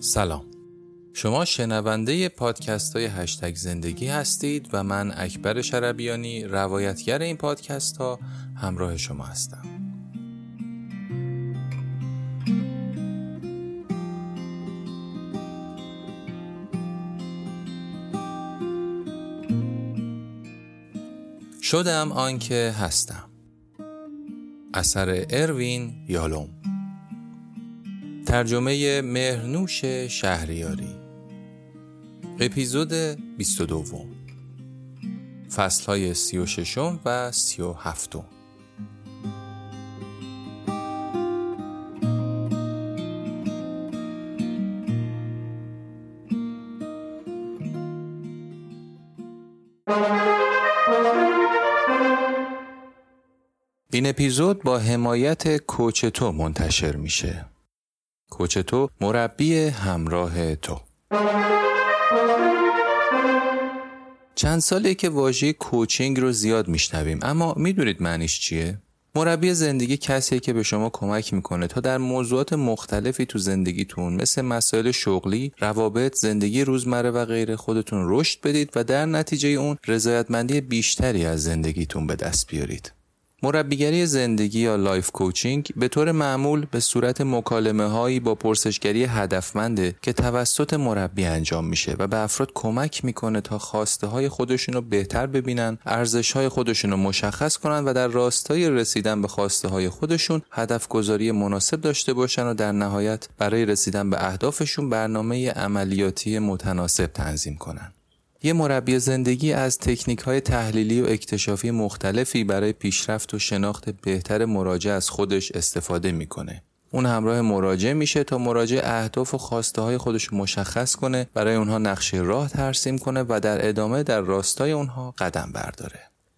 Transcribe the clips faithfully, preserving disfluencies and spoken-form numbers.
سلام، شما شنونده پادکست های هشتگ زندگی هستید و من اکبر شربیانی روایتگر این پادکست ها همراه شما هستم. شدم آنکه هستم. اثر اروین یالوم، ترجمه مهرنوش شهریاری. اپیزود بیست و دو، فصلهای سی و ششم و سی و هفتم. این اپیزود با حمایت کوچ تو منتشر میشه. کوچ تو، مربی همراه تو. چند ساله که واژه کوچینگ رو زیاد میشنویم، اما میدونید معنیش چیه؟ مربی زندگی کسیه که به شما کمک میکنه تا در موضوعات مختلفی تو زندگیتون مثل مسائل شغلی، روابط، زندگی روزمره و غیره خودتون رشد بدید و در نتیجه اون رضایتمندی بیشتری از زندگیتون به دست بیارید. مربیگری زندگی یا لایف کوچینگ به طور معمول به صورت مکالمه هایی با پرسشگری هدفمنده که توسط مربی انجام میشه و به افراد کمک میکنه تا خواسته های خودشون رو بهتر ببینن، ارزش های خودشون رو مشخص کنن و در راستای رسیدن به خواسته های خودشون هدف گذاری مناسب داشته باشن و در نهایت برای رسیدن به اهدافشون برنامه عملیاتی متناسب تنظیم کنن. یه مربی زندگی از تکنیک‌های تحلیلی و اکتشافی مختلفی برای پیشرفت و شناخت بهتر مراجع از خودش استفاده میکنه. اون همراه مراجع میشه تا مراجع اهداف و خواسته‌های خودش مشخص کنه، برای اونها نقشه راه ترسیم کنه و در ادامه در راستای اونها قدم برداره.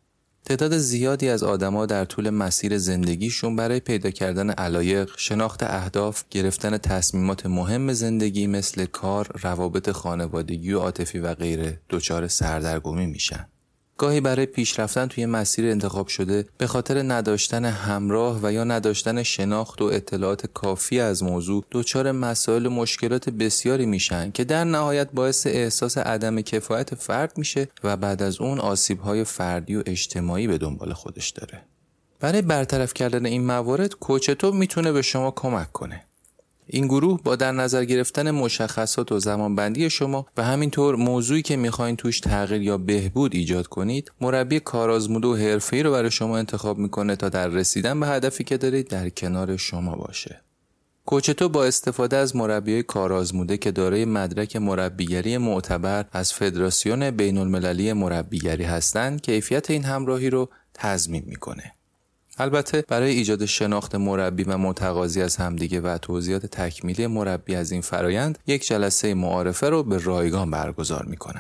تعداد زیادی از آدم‌ها در طول مسیر زندگیشون برای پیدا کردن علایق، شناخت اهداف، گرفتن تصمیمات مهم زندگی مثل کار، روابط خانوادگی و عاطفی و غیره دچار سردرگمی میشن. گاهی برای پیشرفتن توی مسیر انتخاب شده به خاطر نداشتن همراه و یا نداشتن شناخت و اطلاعات کافی از موضوع دچار مسائل و مشکلات بسیاری میشن که در نهایت باعث احساس عدم کفایت فرد میشه و بعد از اون آسیب‌های فردی و اجتماعی به دنبال خودش داره. برای برطرف کردن این موارد کوچ تو میتونه به شما کمک کنه. این گروه با در نظر گرفتن مشخصات و زمانبندی شما و همینطور موضوعی که میخواین توش تغییر یا بهبود ایجاد کنید، مربی کارآزموده و حرفه‌ای رو برای شما انتخاب میکنه تا در رسیدن به هدفی که دارید در کنار شما باشه. کوچ تو با استفاده از مربیای کارآزموده که دارای مدرک مربیگری معتبر از فدراسیون بین‌المللی مربیگری هستند، کیفیت این همراهی رو تضمین میکنه. البته برای ایجاد شناخت مربی و متقاضی از همدیگه و توضیحات تکمیلی مربی از این فرایند، یک جلسه معارفه رو به رایگان برگزار میکنن.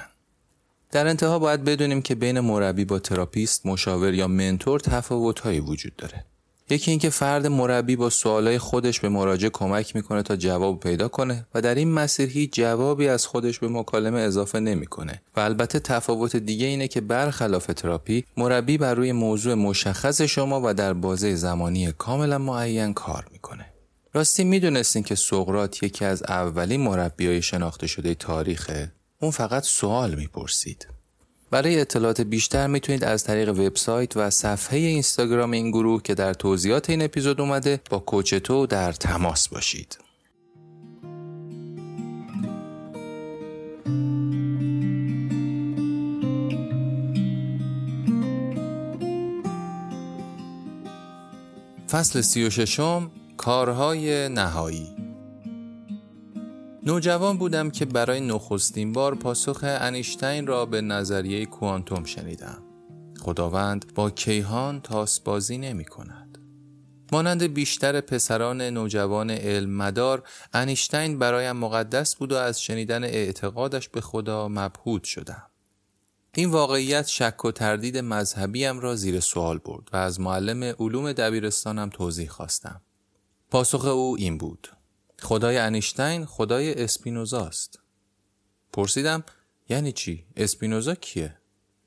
در انتها باید بدونیم که بین مربی با تراپیست، مشاور یا منتور تفاوت‌هایی وجود داره. یکی این که فرد مربی با سوالای خودش به مراجع کمک میکنه تا جواب پیدا کنه و در این مسیر هیچ جوابی از خودش به مکالمه اضافه نمیکنه. و البته تفاوت دیگه اینه که برخلاف تراپی، مربی بر روی موضوع مشخص شما و در بازه زمانی کاملا معین کار میکنه. راستی میدونستین که سقراط یکی از اولین مربیای شناخته شده تاریخه؟ اون فقط سوال میپرسید. برای اطلاعات بیشتر میتونید از طریق وبسایت و صفحه اینستاگرام این گروه که در توضیحات این اپیزود اومده با کوچ تو در تماس باشید. فصل سی و ششم، کارهای نهایی. نوجوان بودم که برای نخستین بار پاسخ انیشتین را به نظریه کوانتوم شنیدم. خداوند با کیهان تاسبازی نمی کند. مانند بیشتر پسران نوجوان علم مدار، انیشتین برایم مقدس بود و از شنیدن اعتقادش به خدا مبهوت شدم. این واقعیت شک و تردید مذهبیم را زیر سوال برد و از معلم علوم دبیرستانم توضیح خواستم. پاسخ او این بود: خدای انیشتین خدای اسپینوزاست. پرسیدم یعنی چی؟ اسپینوزا کیه؟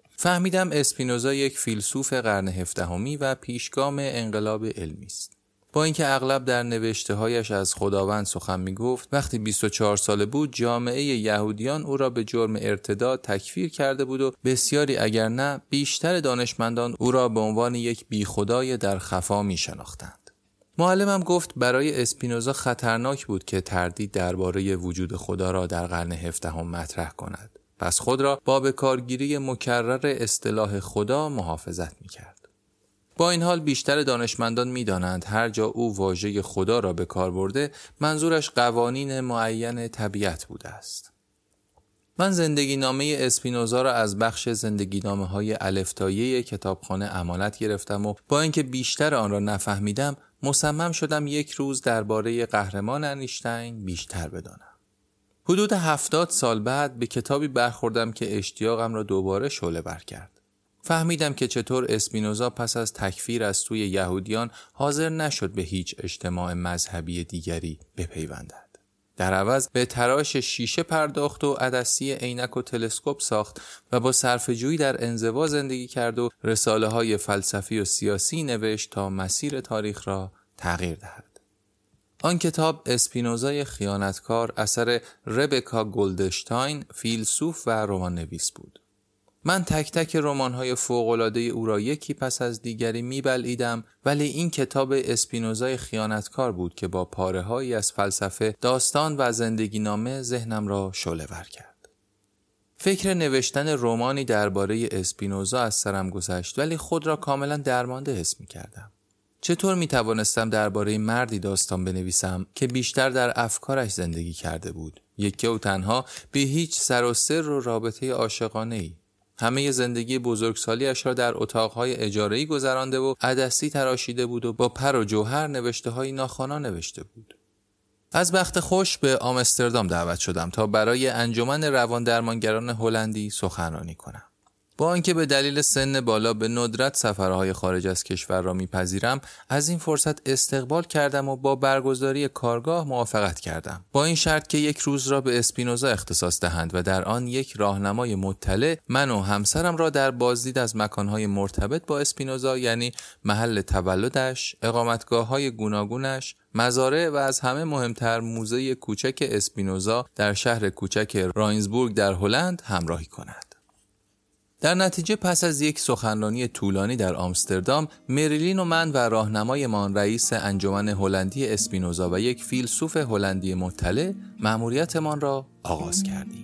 فهمیدم اسپینوزا یک فیلسوف قرن هفدهمی و پیشگام انقلاب علمی است. با اینکه اغلب در نوشته‌هایش از خداوند سخن می‌گفت، وقتی بیست و چهار ساله بود جامعه یهودیان او را به جرم ارتداد تکفیر کرده بود و بسیاری اگر نه بیشتر دانشمندان او را به عنوان یک بیخدای در خفا می‌شناختند. معلمم گفت برای اسپینوزا خطرناک بود که تردید درباره وجود خدا را در قرن هفدهم مطرح کند. پس خود را با به کارگیری مکرر اصطلاح خدا محافظت می‌کرد. با این حال بیشتر دانشمندان می‌دانند هر جا او واژه خدا را به کار برده منظورش قوانین معین طبیعت بوده است. من زندگی نامه اسپینوزا را از بخش زندگی نامه های الفتایی کتابخانه امانت گرفتم و با اینکه بیشتر آن را نفهمیدم مصمم شدم یک روز درباره قهرمان انیشتین بیشتر بدانم. حدود هفتاد سال بعد به کتابی برخوردم که اشتیاقم را دوباره شعله‌ور کرد. فهمیدم که چطور اسپینوزا پس از تکفیر از سوی یهودیان حاضر نشد به هیچ اجتماع مذهبی دیگری بپیوندد. در عوض به تراش شیشه پرداخت و عدسی عینک و تلسکوپ ساخت و با صرفه‌جویی در انزوا زندگی کرد و رساله‌های فلسفی و سیاسی نوشت تا مسیر تاریخ را تغییر دهد. آن کتاب اسپینوزای خیانتکار اثر ربکا گلدشتاین، فیلسوف و رمان‌نویس بود. من تک تک رمان‌های فوق‌العاده او را یکی پس از دیگری می‌بلعیدم، ولی این کتاب اسپینوزای خیانتکار بود که با پاره‌هایی از فلسفه، داستان و زندگی نامه ذهنم را شعله‌ور کرد. فکر نوشتن رمانی درباره اسپینوزا از سرم گذشت، ولی خود را کاملا درمانده حس می‌کردم. چطور می‌توانستم درباره مردی داستان بنویسم که بیشتر در افکارش زندگی کرده بود، یکی و تنها، بی هیچ سر و سر و رابطه عاشقانه‌ای؟ همه زندگی بزرگسالیش را در اتاقهای اجاره‌ای گذرانده و عدسی تراشیده بود و با پر و جوهر نوشته‌های ناخوانا نوشته بود. از بخت خوش به آمستردام دعوت شدم تا برای انجمن رواندرمانگران هلندی سخنرانی کنم. با آنکه به دلیل سن بالا به ندرت سفرهای خارج از کشور را میپذیرم، از این فرصت استقبال کردم و با برگزاری کارگاه موافقت کردم، با این شرط که یک روز را به اسپینوزا اختصاص دهند و در آن یک راهنمای مطلع من و همسرم را در بازدید از مکانهای مرتبط با اسپینوزا، یعنی محل تولدش، اقامتگاه‌های گوناگونش، مزارع و از همه مهمتر موزه کوچک اسپینوزا در شهر کوچک راینزبورگ در هلند همراهی کند. در نتیجه پس از یک سخنرانی طولانی در آمستردام، مریلین و من و راهنمایمان رئیس انجمن هلندی اسپینوزا و یک فیلسوف هلندی مطلع مأموریتمان را آغاز کردیم.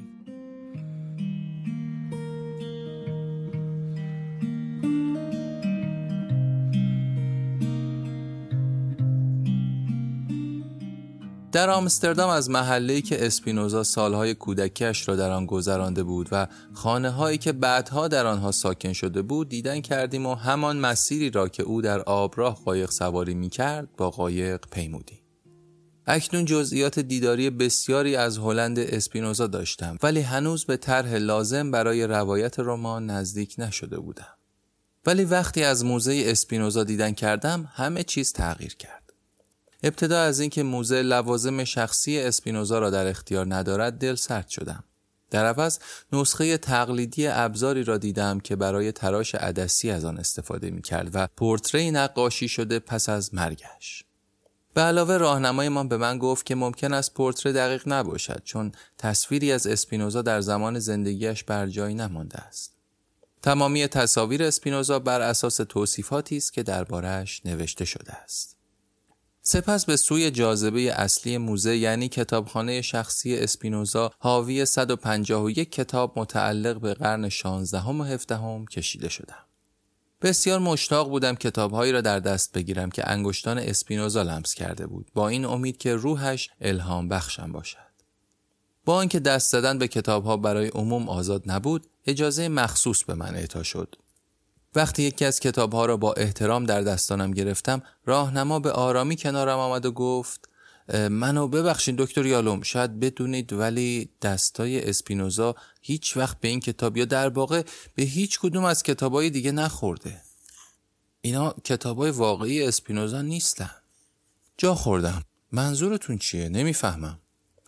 در آمستردام از محله‌ای که اسپینوزا سالهای کودکیش را در آن گذرانده بود و خانه‌هایی که بعدها در آنها ساکن شده بود دیدن کردیم و همان مسیری را که او در آبراه قایق سواری می‌کرد با قایق پیمودیم. اکنون جزئیات دیداری بسیاری از هلند اسپینوزا داشتم، ولی هنوز به طرح لازم برای روایت رمان نزدیک نشده بودم. ولی وقتی از موزه اسپینوزا دیدن کردم همه چیز تغییر کرد. ابتدا از اینکه موزه لوازم شخصی اسپینوزا را در اختیار ندارد دل سرد شدم. در عوض نسخه تقلیدی ابزاری را دیدم که برای تراش عدسی از آن استفاده می‌کرد و پورتری نقاشی شده پس از مرگش. به علاوه راهنمایمان به من گفت که ممکن است پورتری دقیق نباشد، چون تصویری از اسپینوزا در زمان زندگیش بر جای نمانده است. تمامی تصاویر اسپینوزا بر اساس توصیفاتی است که درباره‌اش نوشته شده است. سپس به سوی جاذبه اصلی موزه، یعنی کتابخانه شخصی اسپینوزا حاوی صد و پنجاه و یک کتاب متعلق به قرن شانزدهم و هفدهم کشیده شدم. بسیار مشتاق بودم کتابهایی را در دست بگیرم که انگشتان اسپینوزا لمس کرده بود، با این امید که روحش الهام بخشم باشد. با آنکه دست زدن به کتابها برای عموم آزاد نبود، اجازه مخصوص به من اعطا شد. وقتی یکی از کتابها را با احترام در دستانم گرفتم، راهنما به آرامی کنارم آمد و گفت: منو ببخشید دکتر یالوم، شاید بدونید ولی دستای اسپینوزا هیچ وقت به این کتاب یا در واقع به هیچ کدوم از کتابای دیگه نخورده. اینا کتابای واقعی اسپینوزا نیستن. جا خوردم. منظورتون چیه؟ نمیفهمم.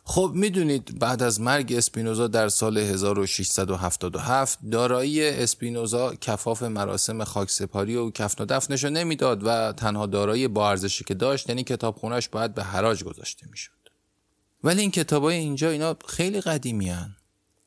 خب میدونید بعد از مرگ اسپینوزا در سال هزار و ششصد و هفتاد و هفت دارایی اسپینوزا کفاف مراسم خاکسپاری و کفن و دفنشو نمیداد و تنها دارایی با ارزشی که داشت یعنی کتابخونه‌اش باید به حراج گذاشته میشد. ولی این کتابای اینجا اینا خیلی قدیمی هن.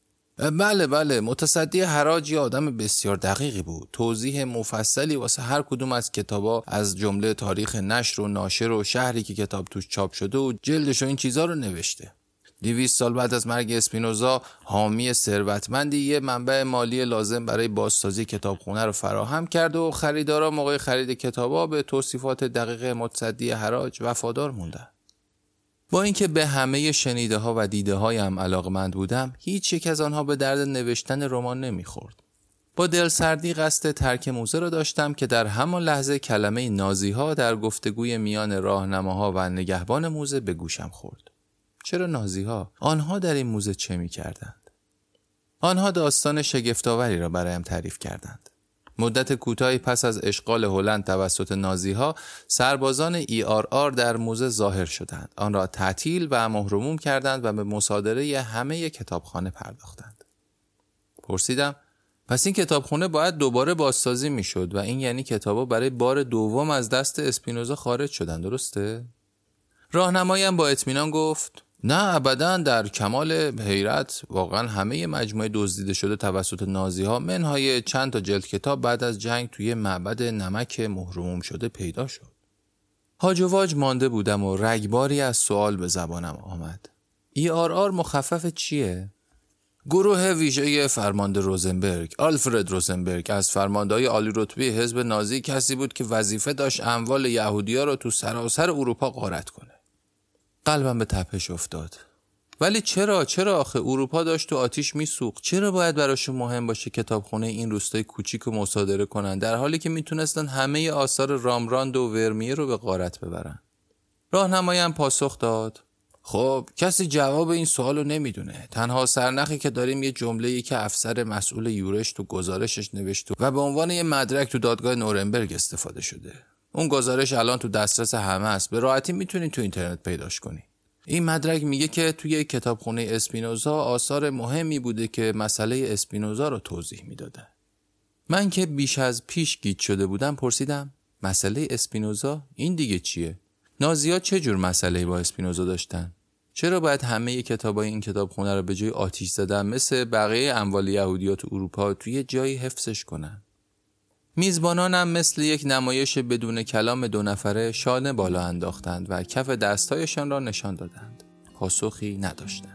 بله بله متصدی حراج یه آدم بسیار دقیقی بود. توضیح مفصلی واسه هر کدوم از کتابا از جمله تاریخ نشر و ناشر و شهری که کتاب توش چاپ شده و جلدش و این چیزا رو نوشته. دویست سال بعد از مرگ اسپینوزا حامی ثروتمندی یه منبع مالی لازم برای بازسازی کتابخونه رو فراهم کرد و خریدارا موقع خرید کتابا به توصیفات دقیق متصدی حراج وفادار موندن. با اینکه به همه شنیده ها و دیده هایم علاقمند بودم، هیچ یک از آنها به درد نوشتن رمان نمیخورد. با دلسردی قصد ترک موزه را داشتم که در همان لحظه کلمه نازی ها در گفتگوی میان راهنماها و نگهبان موزه به گوشم خورد. چرا نازی ها؟ آنها در این موزه چه می کردند؟ آنها داستان شگفت‌آوری را برایم تعریف کردند. مدت کوتاهی پس از اشغال هلند توسط نازی ها، سربازان ای آر آر در موزه ظاهر شدند. آن را تعطیل و محروم کردند و به مصادره همه کتابخانه پرداختند. پرسیدم پس این کتابخانه باید دوباره بازسازی می شد و این یعنی کتابا برای بار دوم از دست اسپینوزا خارج شدند، درسته؟ راهنمایم با اطمینان گفت نه ابداً. در کمال حیرت واقعا همه مجموعه دزدیده شده توسط نازی ها منهای چند تا جلد کتاب بعد از جنگ توی معبد نمک محروم شده پیدا شد. هاج و واج مانده بودم و رگباری از سوال به زبانم آمد. ای آر آر مخفف چیه؟ گروه ویژه فرمانده روزنبرگ. آلفرد روزنبرگ از فرمانده‌های عالی رتبه حزب نازی کسی بود که وظیفه داشت اموال یهودی‌ها رو تو سراسر اروپا غارت کنه. قلبم به تپش افتاد. ولی چرا؟ چرا آخه اروپا داشت تو آتیش میسوخت؟ چرا باید براشون مهم باشه کتابخونه این روستای کوچیک رو مصادره کنن در حالی که میتونستن همه آثار رامبراند و ورمیه رو به غارت ببرن؟ راهنمایم پاسخ داد خب کسی جواب این سوالو نمیدونه. تنها سرنخی که داریم یه جمله‌ای که افسر مسئول یورش تو گزارشش نوشته و به عنوان یه مدرک تو دادگاه نورنبرگ استفاده شده. اون گزارش الان تو دسترس همه است. به راحتی میتونی تو اینترنت پیداش کنی. این مدرک میگه که توی کتابخونه اسپینوزا آثار مهمی بوده که مسئله اسپینوزا رو توضیح میداده. من که بیش از پیش گیج شده بودم پرسیدم مسئله اسپینوزا این دیگه چیه؟ نازی‌ها چه جور مسئله‌ای با اسپینوزا داشتن؟ چرا باید همه کتابای این کتابخونه رو به جای آتش زدن مثل بقیه اموال یهودی‌ها تو اروپا توی جایی حفظش کنن؟ میزبانانم مثل یک نمایش بدون کلام دو نفره شانه بالا انداختند و کف دستایشان را نشان دادند. پاسخی نداشتند.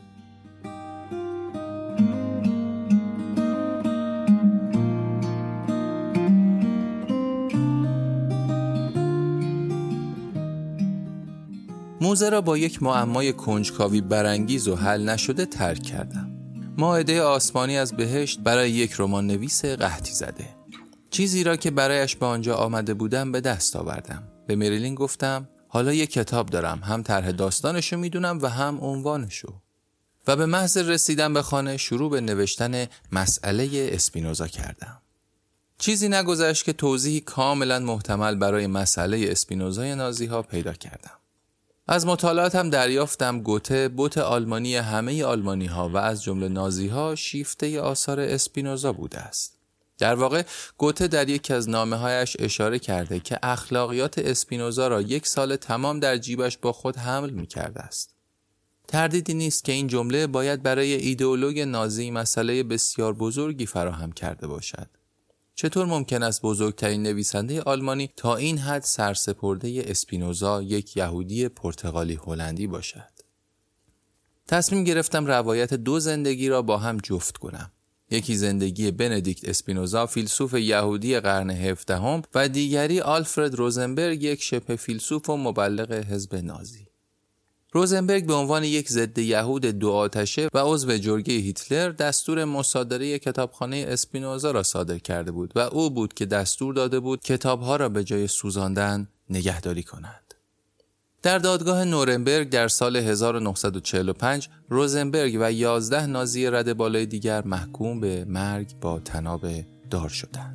موزه را با یک معمای کنجکاوی برانگیز و حل نشده ترک کردم. مائده آسمانی از بهشت برای یک رمان نویس قحطی زده. چیزی را که برایش به آنجا آمده بودم به دست آوردم. به مریلین گفتم حالا یک کتاب دارم، هم طرح داستانشو میدونم و هم عنوانشو. و به محض رسیدن به خانه شروع به نوشتن مسئله اسپینوزا کردم. چیزی نگذشت که توضیحی کاملا محتمل برای مسئله اسپینوزای نازی ها پیدا کردم. از مطالعاتم دریافتم گوته بت آلمانی همه آلمانی ها و از جمله نازی ها شیفته آثار اسپینوزا بوده است. در واقع گوته در یکی از نامه‌هایش اشاره کرده که اخلاقیات اسپینوزا را یک سال تمام در جیبش با خود حمل می‌کرده است. تردیدی نیست که این جمله باید برای ایدئولوگ نازی مسئله بسیار بزرگی فراهم کرده باشد. چطور ممکن است بزرگترین نویسنده آلمانی تا این حد سرسپرده اسپینوزا یک یهودی پرتغالی هلندی باشد؟ تصمیم گرفتم روایت دو زندگی را با هم جفت کنم. یکی زندگی بندیکت اسپینوزا فیلسوف یهودی قرن هفدهم و دیگری آلفرد روزنبرگ یک شبه فیلسوف و مبلغ حزب نازی. روزنبرگ به عنوان یک ضد یهود دو آتشه و عضو جرگه هیتلر دستور مصادره کتابخانه اسپینوزا را صادر کرده بود و او بود که دستور داده بود کتابها را به جای سوزاندن نگهداری کنند. در دادگاه نورنبرگ در سال هزار و نهصد و چهل و پنج روزنبرگ و یازده نازی رده بالای دیگر محکوم به مرگ با طناب دار شدند.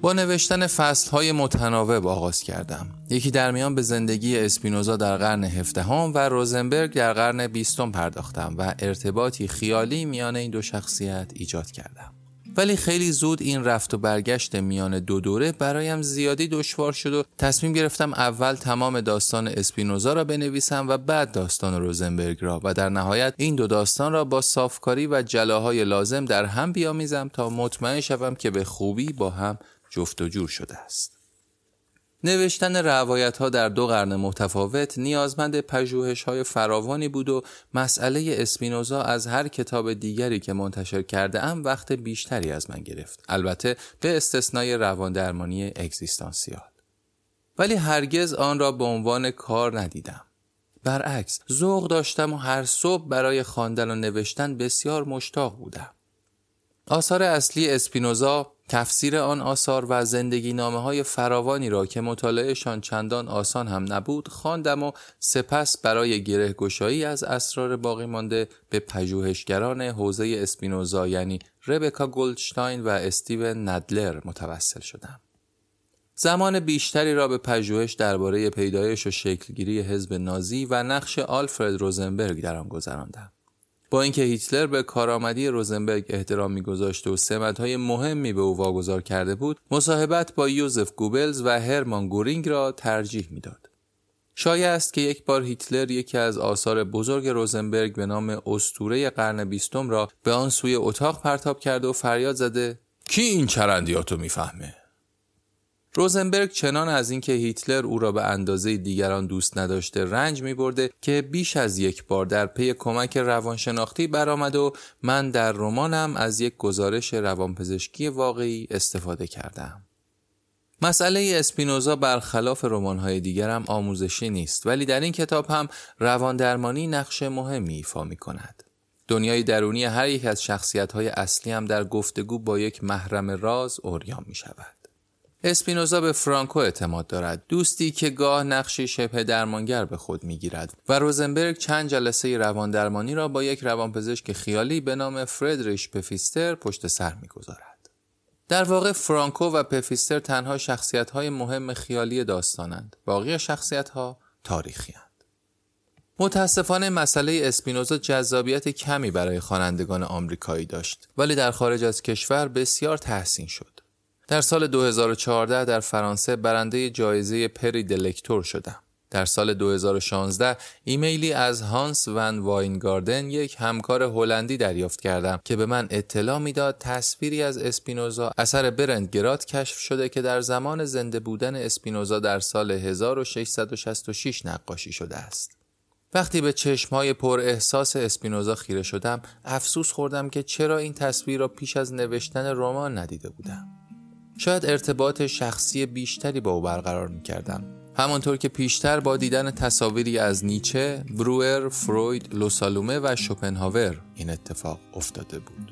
با نوشتن فصل‌های متناوب آغاز کردم. یکی در میان به زندگی اسپینوزا در قرن هفدهم و روزنبرگ در قرن بیستم پرداختم و ارتباطی خیالی میان این دو شخصیت ایجاد کردم. ولی خیلی زود این رفت و برگشت میان دو دوره برایم زیادی دشوار شد و تصمیم گرفتم اول تمام داستان اسپینوزا را بنویسم و بعد داستان روزنبرگ را و در نهایت این دو داستان را با صافکاری و جلاهای لازم در هم بیامیزم تا مطمئن شوم که به خوبی با هم جفت و جور شده است. نوشتن روایت‌ها در دو قرن متفاوت نیازمند پژوهش‌های فراوانی بود و مسئله اسپینوزا از هر کتاب دیگری که منتشر کرده ام وقت بیشتری از من گرفت، البته به استثنای رواندرمانی اگزیستانسیال. ولی هرگز آن را به عنوان کار ندیدم. برعکس، ذوق داشتم و هر صبح برای خواندن و نوشتن بسیار مشتاق بودم. آثار اصلی اسپینوزا، تفسیر آن آثار و زندگی نامه های فراوانی را که مطالعهشان چندان آسان هم نبود خواندم و سپس برای گره گشایی از اسرار باقی مانده به پژوهشگران حوزه اسپینوزا یعنی ربکا گولدشتاین و استیون ندلر متوسل شدم. زمان بیشتری را به پژوهش درباره پیدایش و شکلگیری حزب نازی و نقش آلفرد روزنبرگ در آن گذراندم. با اینکه هیتلر به کارآمدی روزنبرگ احترام می‌گذاشت و سمت‌های مهمی به او واگذار کرده بود، مصاحبت با یوزف گوبلز و هرمان گورینگ را ترجیح می‌داد. شایع است که یک بار هیتلر یکی از آثار بزرگ روزنبرگ به نام اسطوره قرن بیستم را به آن سوی اتاق پرتاب کرده و فریاد زده: کی این چرندیاتو میفهمه؟ روزنبرگ چنان از اینکه هیتلر او را به اندازه دیگران دوست نداشته رنج می‌برده که بیش از یک بار در پی کمک روانشناختی برآمد و من در رمانم از یک گزارش روانپزشکی واقعی استفاده کردم. مسئله اسپینوزا برخلاف رمان‌های دیگرم آموزشی نیست، ولی در این کتاب هم رواندرمانی نقش مهمی ایفا می‌کند. دنیای درونی هر یک از شخصیت‌های اصلی هم در گفتگو با یک محرم راز عریان می‌شود. اسپینوزا به فرانکو اعتماد دارد، دوستی که گاه نقشی شبه درمانگر به خود میگیرد و روزنبرگ چند جلسه رواندرمانی را با یک روانپزشک خیالی به نام فردریش پفیستر پشت سر میگذارد. در واقع فرانکو و پفیستر تنها شخصیت‌های مهم خیالی داستانند، باقی شخصیت‌ها تاریخی‌اند. متاسفانه مسئله اسپینوزا جذابیت کمی برای خوانندگان آمریکایی داشت، ولی در خارج از کشور بسیار تحسین شد. در سال دو هزار و چهارده در فرانسه برنده جایزه پری دلکتور شدم. در سال دو هزار و شانزده ایمیلی از هانس ون واینگاردن، یک همکار هلندی، دریافت کردم که به من اطلاع میداد تصویری از اسپینوزا اثر برند گرات کشف شده که در زمان زنده بودن اسپینوزا در سال هزار و ششصد و شصت و شش نقاشی شده است. وقتی به چشم‌های پر احساس اسپینوزا خیره شدم، افسوس خوردم که چرا این تصویر را پیش از نوشتن رمان ندیده بودم. شاید ارتباط شخصی بیشتری با او برقرار می‌کردم، همانطور که پیشتر با دیدن تصاویری از نیچه، بروئر، فروید، لوسالومه و شوپنهاور این اتفاق افتاده بود.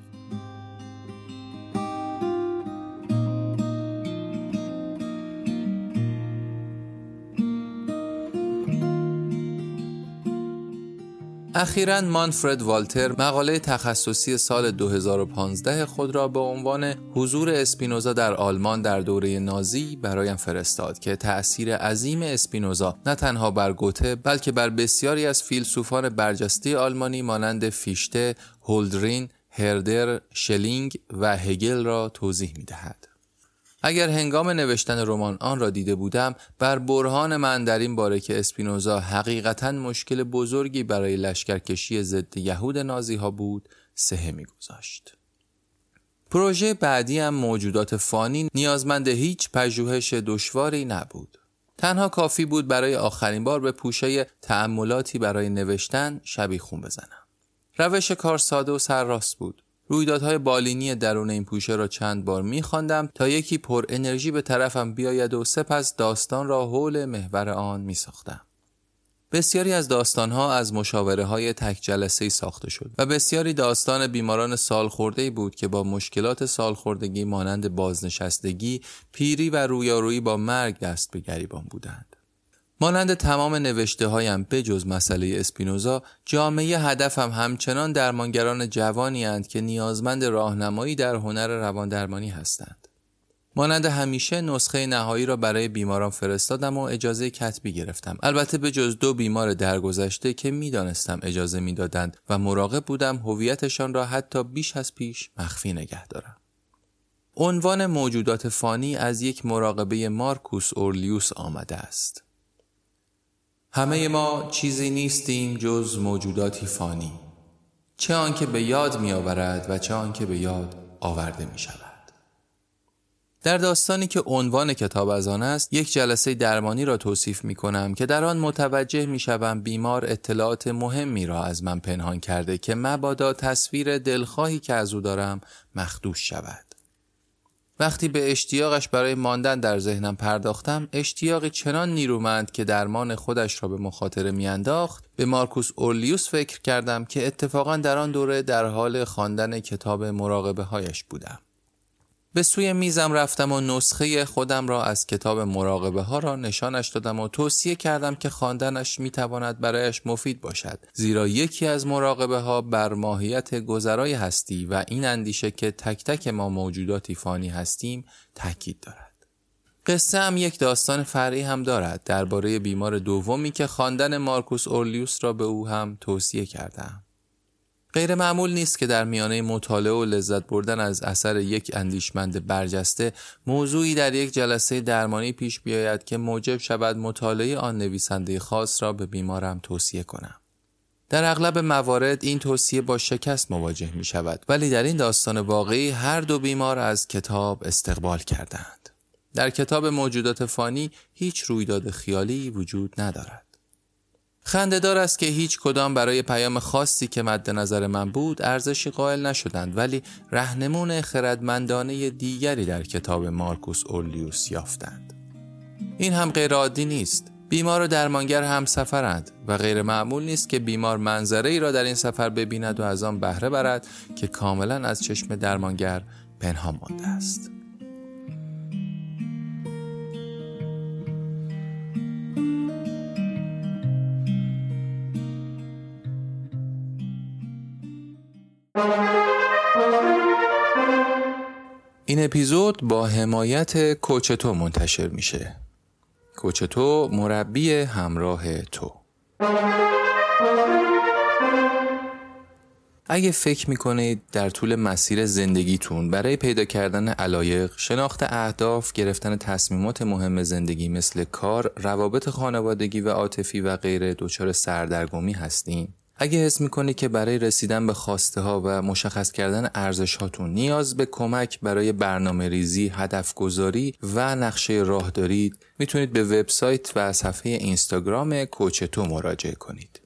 اخیراً مانفرد والتر مقاله تخصصی سال دو هزار و پانزده خود را به عنوان حضور اسپینوزا در آلمان در دوره نازی برایم فرستاد که تأثیر عظیم اسپینوزا نه تنها بر گوته بلکه بر بسیاری از فیلسوفان برجسته آلمانی مانند فیشته، هولدرین، هردر، شلینگ و هگل را توضیح می‌دهد. اگر هنگام نوشتن رمان آن را دیده بودم، بر برهان من در این باره که اسپینوزا حقیقتاً مشکل بزرگی برای لشکرکشی ضد یهود نازی ها بود، سهه می‌گذاشت. پروژه بعدی هم موجودات فانی نیازمند هیچ پژوهش دشواری نبود. تنها کافی بود برای آخرین بار به پوشه تأملاتی برای نوشتن شبیخون بزنم. روش کار ساده و سرراست بود. رویدادهای بالینی درون این پوشه را چند بار می‌خواندم تا یکی پر انرژی به طرفم بیاید و سپس داستان را حول محور آن می‌ساختم. بسیاری از داستان‌ها از مشاوره‌های تک جلسه‌ای ساخته شد و بسیاری داستان بیماران سالخورده‌ای بود که با مشکلات سالخوردگی مانند بازنشستگی، پیری و رویارویی با مرگ دست به گریبان بودند. مانند تمام نوشته هایم بجز مسئله اسپینوزا، جامعه هدفم همچنان درمانگران جوانی اند که نیازمند راهنمایی در هنر رواندرمانی هستند. مانند همیشه نسخه نهایی را برای بیماران فرستادم و اجازه کتبی گرفتم. البته به جز دو بیمار درگذشته که میدانستم اجازه میدادند و مراقب بودم هویتشان را حتی بیش از پیش مخفی نگه دارم. عنوان موجودات فانی از یک مراقبه مارکوس اورلیوس آمده است. همه ما چیزی نیستیم جز موجوداتی فانی، چه آنکه به یاد می آورد و چه آنکه به یاد آورده می شود. در داستانی که عنوان کتاب از آن است، یک جلسه درمانی را توصیف می کنم که در آن متوجه می شوم بیمار اطلاعات مهمی را از من پنهان کرده که مبادا تصویر دلخواهی که از او دارم مخدوش شود. وقتی به اشتیاقش برای ماندن در ذهنم پرداختم، اشتیاقی چنان نیرومند که درمان خودش را به مخاطره میانداخت، به مارکوس اورلیوس فکر کردم که اتفاقا در آن دوره در حال خواندن کتاب مراقبه هایش بودم. به سوی میزم رفتم و نسخه خودم را از کتاب مراقبه ها را نشانش دادم و توصیه کردم که خواندنش میتواند برایش مفید باشد، زیرا یکی از مراقبه ها بر ماهیت گذرای هستی و این اندیشه که تک تک ما موجوداتی فانی هستیم تاکید دارد. قصه هم یک داستان فرعی هم دارد درباره بیمار دومی که خواندن مارکوس اورلیوس را به او هم توصیه کردم. غیر معمول نیست که در میانه مطالعه و لذت بردن از اثر یک اندیشمند برجسته، موضوعی در یک جلسه درمانی پیش بیاید که موجب شود مطالعه آن نویسنده خاص را به بیمارم توصیه کنم. در اغلب موارد این توصیه با شکست مواجه می شود، ولی در این داستان واقعی هر دو بیمار از کتاب استقبال کردند. در کتاب موجودات فانی هیچ رویداد خیالی وجود ندارد. خنده‌دار است که هیچ کدام برای پیام خاصی که مد نظر من بود ارزشی قائل نشدند، ولی راهنمون خردمندانه دیگری در کتاب مارکوس اورلیوس یافتند. این هم غیر عادی نیست. بیمار و درمانگر هم سفرند و غیر معمول نیست که بیمار منظره‌ای را در این سفر ببیند و از آن بهره برد که کاملا از چشم درمانگر پنهان مانده است. این اپیزود با حمایت کوچتو منتشر میشه. کوچتو، مربی همراه تو. اگه فکر میکنید در طول مسیر زندگیتون برای پیدا کردن علایق، شناخت اهداف، گرفتن تصمیمات مهم زندگی مثل کار، روابط خانوادگی و عاطفی و غیره دچار سردرگمی هستین، اگه حس میکنید که برای رسیدن به خواسته ها و مشخص کردن ارزش هاتون نیاز به کمک برای برنامه ریزی، هدف گذاری و نقشه راه دارید، میتونید به وبسایت و صفحه اینستاگرام کوچتو مراجعه کنید.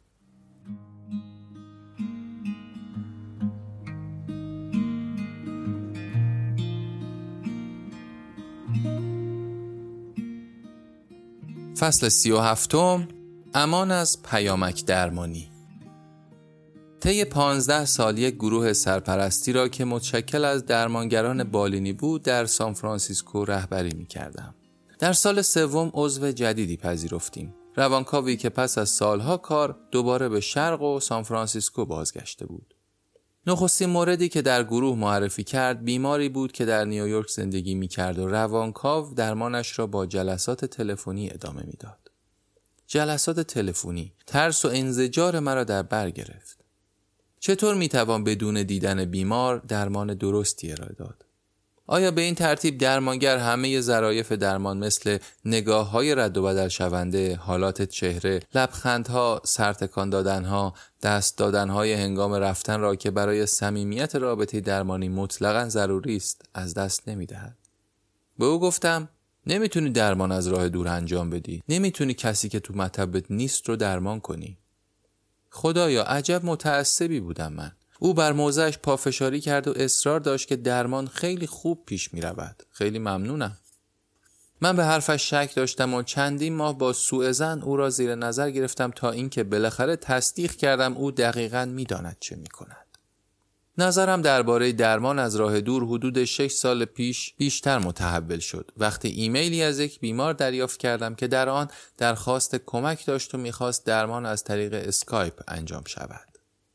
فصل سی و هفتم، امان از پیامک درمانی. طی پانزده سال یک گروه سرپرستی را که متشکل از درمانگران بالینی بود در سان فرانسیسکو رهبری می کردم. در سال سوم عضو جدیدی پذیرفتیم. روانکاوی که پس از سالها کار دوباره به شرق و سان فرانسیسکو بازگشته بود. نخستین موردی که در گروه معرفی کرد بیماری بود که در نیویورک زندگی می کرد و روانکاو درمانش را با جلسات تلفنی ادامه می داد. جلسات تلفنی ترس و انزجار مرا در بر گرفت. چطور می توان بدون دیدن بیمار درمان درستی ارائه داد؟ آیا به این ترتیب درمانگر همه ظرافت درمان مثل نگاه‌های رد و بدل شونده، حالات چهره، لبخندها، سرتکان دادنها، دست دادنهای هنگام رفتن را که برای صمیمیت رابطه درمانی مطلقاً ضروری است از دست نمی‌دهد؟ به او گفتم نمیتونی درمان از راه دور انجام بدی. نمیتونی کسی که تو مطبت نیست رو درمان کنی. خدایا عجب متعصبی بودم من. او بر موضعش پافشاری کرد و اصرار داشت که درمان خیلی خوب پیش می رود. خیلی ممنونم. من به حرفش شک داشتم و چندین ماه با سوء ظن او را زیر نظر گرفتم تا اینکه بالاخره تصدیق کردم او دقیقاً می داند چه می کند. نظرم درباره درمان از راه دور حدود شش سال پیش بیشتر متحول شد وقتی ایمیلی از یک بیمار دریافت کردم که در آن درخواست کمک داشت و می‌خواست درمان از طریق اسکایپ انجام شود.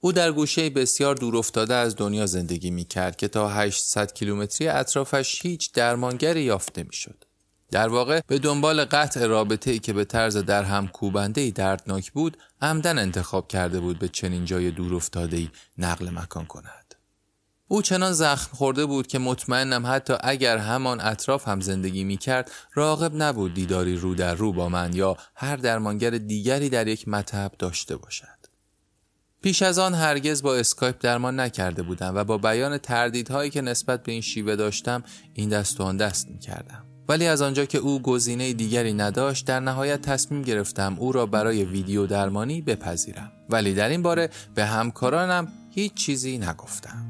او در گوشه بسیار دور افتاده از دنیا زندگی می‌کرد که تا هشتصد کیلومتری اطرافش هیچ درمانگری یافت نمی‌شد. در واقع به دنبال قطع رابطه‌ای که به طرز درهم کوبنده‌ای دردناک بود، عمدن انتخاب کرده بود به چنین جای دور افتاده‌ای نقل مکان کند. او چنان زخم خورده بود که مطمئنم حتی اگر همان اطراف هم زندگی می‌کرد، راغب نبود دیداری رو در رو با من یا هر درمانگر دیگری در یک مطب داشته باشد. پیش از آن هرگز با اسکایپ درمان نکرده بودم و با بیان تردیدهایی که نسبت به این شیوه داشتم این دست و آن دست می‌کردم. ولی از آنجا که او گزینه دیگری نداشت، در نهایت تصمیم گرفتم او را برای ویدیو درمانی بپذیرم. ولی در این باره به همکارانم هیچ چیزی نگفتم.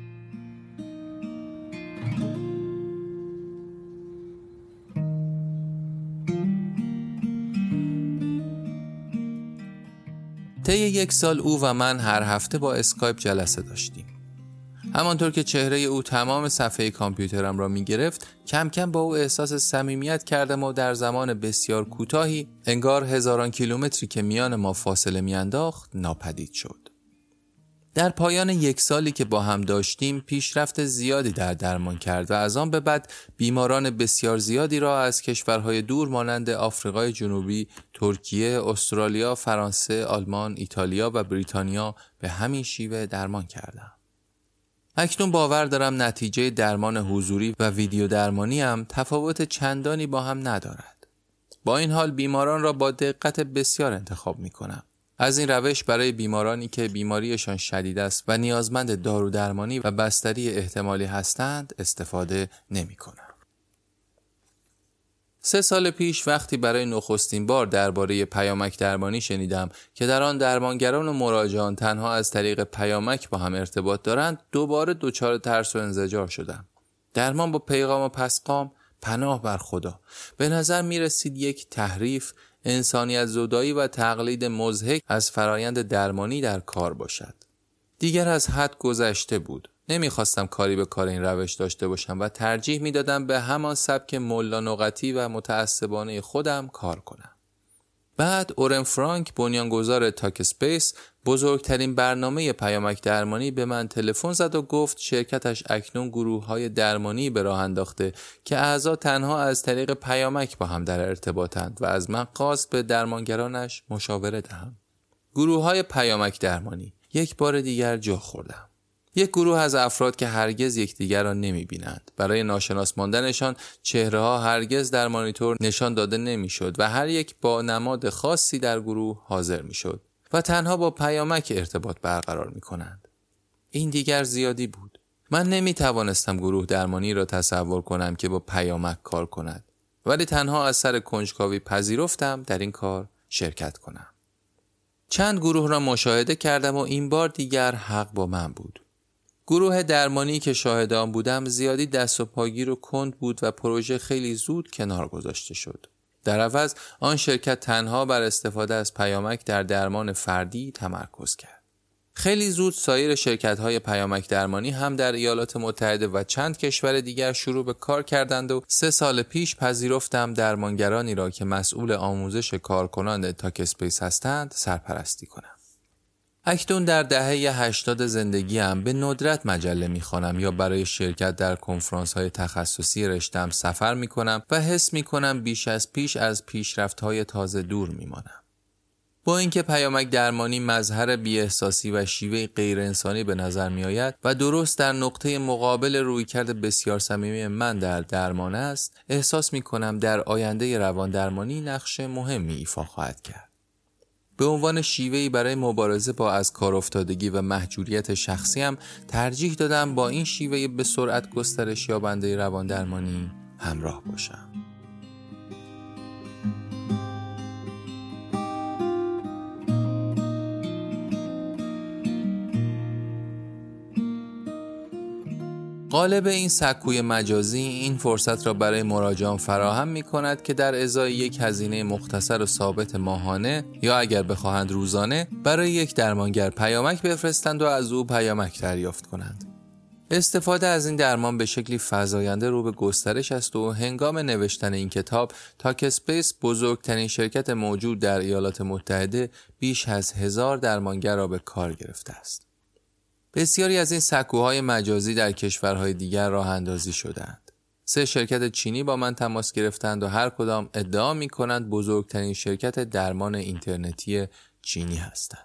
طی یک سال او و من هر هفته با اسکایپ جلسه داشتیم. همانطور که چهره او تمام صفحه کامپیوترم را می گرفت، کم کم با او احساس صمیمیت کردم و در زمان بسیار کوتاهی انگار هزاران کیلومتری که میان ما فاصله می انداخت ناپدید شد. در پایان یک سالی که با هم داشتیم پیشرفت زیادی در درمان کرد و از آن به بعد بیماران بسیار زیادی را از کشورهای دور مانند آفریقای جنوبی، ترکیه، استرالیا، فرانسه، آلمان، ایتالیا و بریتانیا به همین شیوه درمان کردم. اکنون باور دارم نتیجه درمان حضوری و ویدیو درمانی هم تفاوت چندانی با هم ندارد. با این حال بیماران را با دقت بسیار انتخاب می کنم. از این روش برای بیمارانی که بیماریشان شدید است و نیازمند دارو درمانی و بستری احتمالی هستند استفاده نمی کنم. سه سال پیش وقتی برای نخستین بار درباره پیامک درمانی شنیدم که در آن درمانگران و مراجعان تنها از طریق پیامک با هم ارتباط دارند، دوباره دچار ترس و انزجار شدم. درمان با پیغام و پسقام، پناه بر خدا. به نظر می رسید یک تحریف، انسانیت زدایی و تقلید مضحک از فرایند درمانی در کار باشد. دیگر از حد گذشته بود. نمیخواستم کاری به کار این روش داشته باشم و ترجیح میدادم به همان سبک ملا نقطی و متعصبانه خودم کار کنم. بعد اورن فرانک، بنیانگذار تاک اسپیس، بزرگترین برنامه پیامک درمانی، به من تلفن زد و گفت شرکتش اکنون گروه‌های درمانی به راه انداخته که اعضا تنها از طریق پیامک با هم در ارتباطند و از من خواست به درمانگرانش مشاوره دهم. گروه‌های پیامک درمانی. یک بار دیگر جا خوردم. یک گروه از افراد که هرگز یکدیگر را نمی‌بینند. برای ناشناس ماندنشان چهره‌ها هرگز در مانیتور نشان داده نمی‌شد و هر یک با نماد خاصی در گروه حاضر می‌شد و تنها با پیامک ارتباط برقرار می‌کنند. این دیگر زیادی بود. من نمی‌توانستم گروه درمانی را تصور کنم که با پیامک کار کند، ولی تنها از سر کنجکاوی پذیرفتم در این کار شرکت کنم. چند گروه را مشاهده کردم و این بار دیگر حق با من بود. گروه درمانی که شاهد آن بودم زیادی دست و پاگیر و کند بود و پروژه خیلی زود کنار گذاشته شد. در عوض آن شرکت تنها بر استفاده از پیامک در درمان فردی تمرکز کرد. خیلی زود سایر شرکت‌های پیامک درمانی هم در ایالات متحده و چند کشور دیگر شروع به کار کردند و سه سال پیش پذیرفتم درمانگرانی را که مسئول آموزش کارکنان تاک اسپیس هستند سرپرستی کنم. اکنون در دهه هشتاد زندگیم به ندرت مجله میخوانم یا برای شرکت در کنفرانس‌های تخصصی رشته‌ام سفر میکنم و حس میکنم بیش از پیش از پیشرفت‌های تازه دور میمانم. با اینکه پیامک درمانی مظهر بی‌احساسی و شیوه غیر انسانی به نظر میآید و درست در نقطه مقابل رویکرد بسیار صمیمی من در درمان است، احساس میکنم در آینده روان درمانی نقش مهمی ایفا خواهد کرد. به عنوان شیوهی برای مبارزه با از کار افتادگی و محجوریت شخصی هم ترجیح دادم با این شیوه به سرعت گسترش یابنده روان درمانی همراه باشم. قالب این سکوی مجازی این فرصت را برای مراجعان فراهم می کند که در ازای یک هزینه مختصر و ثابت ماهانه یا اگر بخواهند روزانه برای یک درمانگر پیامک بفرستند و از او پیامک دریافت کنند. استفاده از این درمان به شکلی فزاینده رو به گسترش است و هنگام نوشتن این کتاب تاکسپیس بزرگترین شرکت موجود در ایالات متحده بیش از هزار درمانگر را به کار گرفته است. بسیاری از این سکوهای مجازی در کشورهای دیگر راه اندازی شدند. سه شرکت چینی با من تماس گرفتند و هر کدام ادعا می کنند بزرگترین شرکت درمان اینترنتی چینی هستند.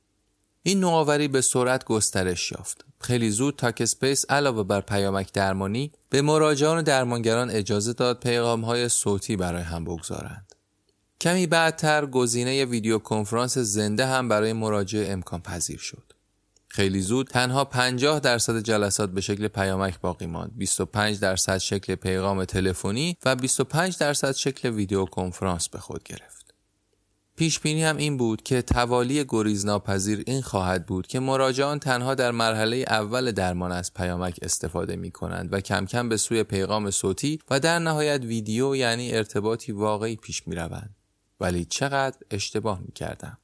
این نوآوری به سرعت گسترش یافت. خیلی زود تاکسپیس علاوه بر پیامک درمانی به مراجعان و درمانگران اجازه داد پیغام‌های صوتی برای هم بگذارند. کمی بعدتر گزینه ویدیو کنفرانس زنده هم برای مراجعه امکان پذیر شد. خیلی زود تنها پنجاه درصد جلسات به شکل پیامک باقی ماند، بیست و پنج درصد شکل پیغام تلفنی و بیست و پنج درصد شکل ویدیو کنفرانس به خود گرفت. پیش بینی هم این بود که توالی گریزناپذیر این خواهد بود که مراجعان تنها در مرحله اول درمان از پیامک استفاده می کنند و کم کم به سوی پیغام صوتی و در نهایت ویدیو یعنی ارتباطی واقعی پیش می روند. ولی چقدر اشتباه می کردم.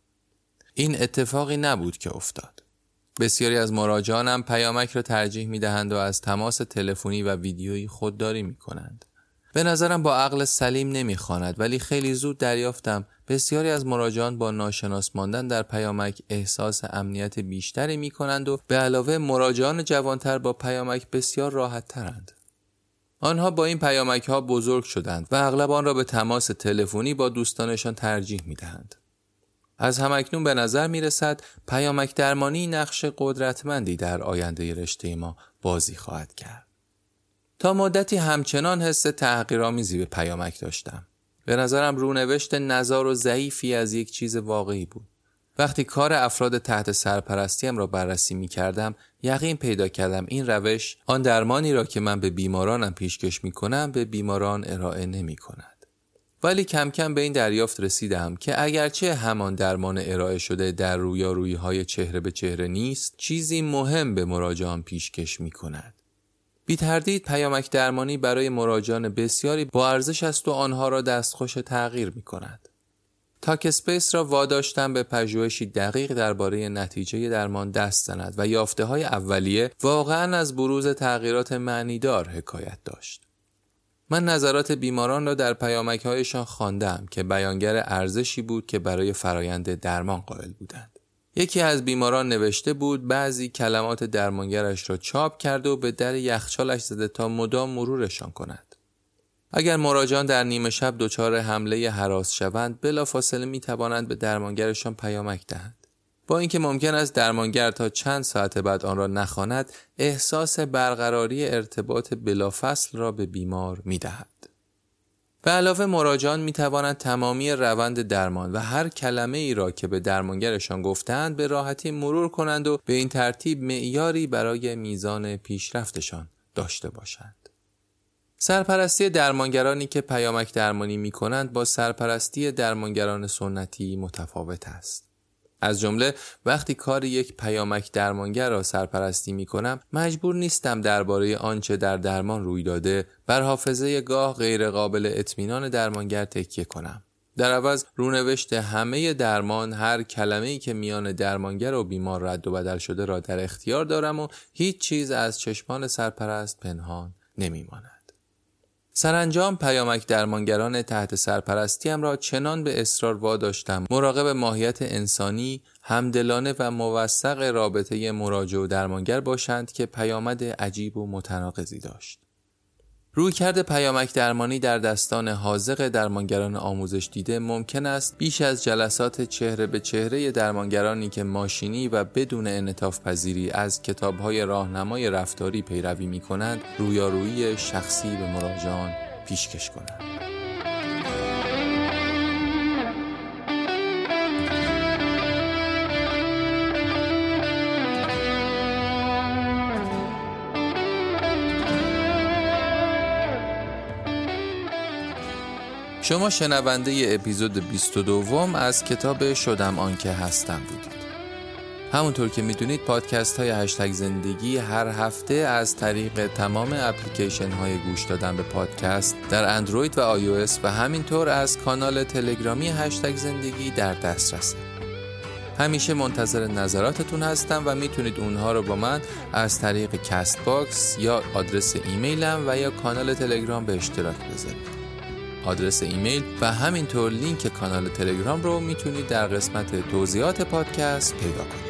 این اتفاقی نبود که افتاد. بسیاری از مراجعان هم پیامک را ترجیح می دهند و از تماس تلفنی و ویدیویی خودداری می کنند. به نظرم با عقل سلیم نمیخواند، ولی خیلی زود دریافتم بسیاری از مراجعان با ناشناس ماندن در پیامک احساس امنیت بیشتری می کنند و به علاوه مراجعان جوانتر با پیامک بسیار راحت ترند. آنها با این پیامک ها بزرگ شدند و اغلب آن را به تماس تلفنی با دوستانشان ترجیح می دهند. از همکنون به نظر می رسد پیامک درمانی نقش قدرتمندی در آینده رشته ما بازی خواهد کرد. تا مدتی همچنان حس تحقیرآمیزی به پیامک داشتم. به نظرم رونوشت نزار و ضعیفی از یک چیز واقعی بود. وقتی کار افراد تحت سرپرستیم را بررسی می کردم، یقین پیدا کردم این روش آن درمانی را که من به بیمارانم پیشکش می کنم به بیماران ارائه نمی کند. ولی کم کم به این دریافت رسیدم که اگرچه همان درمان ارائه شده در رویارویی های چهره به چهره نیست، چیزی مهم به مراجعان پیشکش می کند. بی تردید پیامک درمانی برای مراجعان بسیاری با ارزش است و آنها را دستخوش تغییر می کند. تاکسپیس را واداشتم به پژوهشی دقیق درباره نتیجه درمان دست زند و یافته های اولیه واقعاً از بروز تغییرات معنیدار حکایت داشت. من نظرات بیماران را در پیامک هایشان خواندم که بیانگر ارزشی بود که برای فرایند درمان قائل بودند. یکی از بیماران نوشته بود بعضی کلمات درمانگرش را چاپ کرده و به در یخچالش زده تا مدام مرورشان کند. اگر مراجعان در نیمه شب دچار حمله هراس شوند، بلافاصله می توانند به درمانگرشان پیامک دهند. با اینکه ممکن است درمانگر تا چند ساعت بعد آن را نخواند، احساس برقراری ارتباط بلافاصل را به بیمار می دهد. به علاوه مراجعان می توانند تمامی روند درمان و هر کلمه ای را که به درمانگرشان گفتند به راحتی مرور کنند و به این ترتیب معیاری برای میزان پیشرفتشان داشته باشند. سرپرستی درمانگرانی که پیامک درمانی می کنند با سرپرستی درمانگران سنتی متفاوت است. از جمله وقتی کار یک پیامک درمانگر را سرپرستی می کنم، مجبور نیستم درباره آنچه در درمان روی داده بر حافظه گاه غیر قابل اطمینان درمانگر تکیه کنم. در عوض رونوشت همه درمان، هر کلمه‌ای که میان درمانگر و بیمار رد و بدل شده را در اختیار دارم و هیچ چیز از چشمان سرپرست پنهان نمی ماند. سرانجام پیامک درمانگران تحت سرپرستیم را چنان به اصرار واداشتم مراقب ماهیت انسانی، همدلانه و موثق رابطه مراجع و درمانگر باشند که پیامد عجیب و متناقضی داشت. رویکرد پیامک درمانی در دستان حاذق درمانگران آموزش دیده ممکن است بیش از جلسات چهره به چهره درمانگرانی که ماشینی و بدون انعطاف پذیری از کتاب‌های راهنمای رفتاری پیروی می‌کنند، رویارویی شخصی به مراجعان پیشکش کنند. شما شنونده اپیزود بیست و دو از کتاب شدم آنکه هستم بودید. همونطور که میدونید پادکست های هشتگ زندگی هر هفته از طریق تمام اپلیکیشن های گوش دادن به پادکست در اندروید و آی او اس و همینطور از کانال تلگرامی هشتگ زندگی در دسترسه. همیشه منتظر نظراتتون هستم و میتونید اونها رو با من از طریق کست باکس یا آدرس ایمیلم و یا کانال تلگرام به اشتراک بذارید. آدرس ایمیل و همینطور لینک کانال تلگرام رو میتونید در قسمت توضیحات پادکست پیدا کنید.